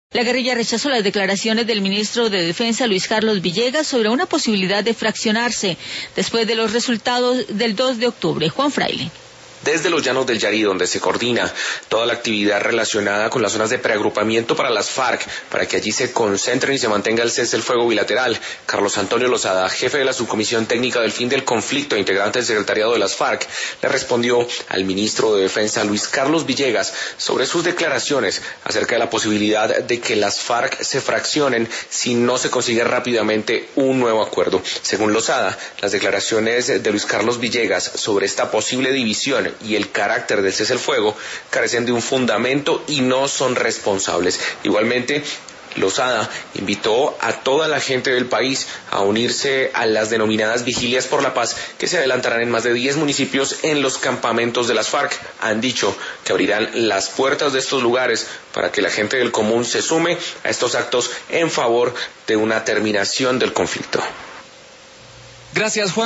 La guerrilla rechazó las declaraciones del ministro de Defensa, Luis Carlos Villegas, sobre una posibilidad de fraccionarse después de los resultados del 2 de octubre. Juan Fraile. Desde los llanos del Yarí, donde se coordina toda la actividad relacionada con las zonas de preagrupamiento para las FARC, para que allí se concentren y se mantenga el cese del fuego bilateral, Carlos Antonio Lozada, jefe de la Subcomisión Técnica del Fin del Conflicto e integrante del secretariado de las FARC, le respondió al ministro de Defensa, Luis Carlos Villegas, sobre sus declaraciones acerca de la posibilidad de que las FARC se fraccionen si no se consigue rápidamente un nuevo acuerdo. Según Lozada, las declaraciones de Luis Carlos Villegas sobre esta posible división y el carácter del cese el fuego carecen de un fundamento y no son responsables. Igualmente, Lozada invitó a toda la gente del país a unirse a las denominadas vigilias por la paz que se adelantarán en más de 10 municipios en los campamentos de las FARC. Han dicho que abrirán las puertas de estos lugares para que la gente del común se sume a estos actos en favor de una terminación del conflicto. Gracias, Juan.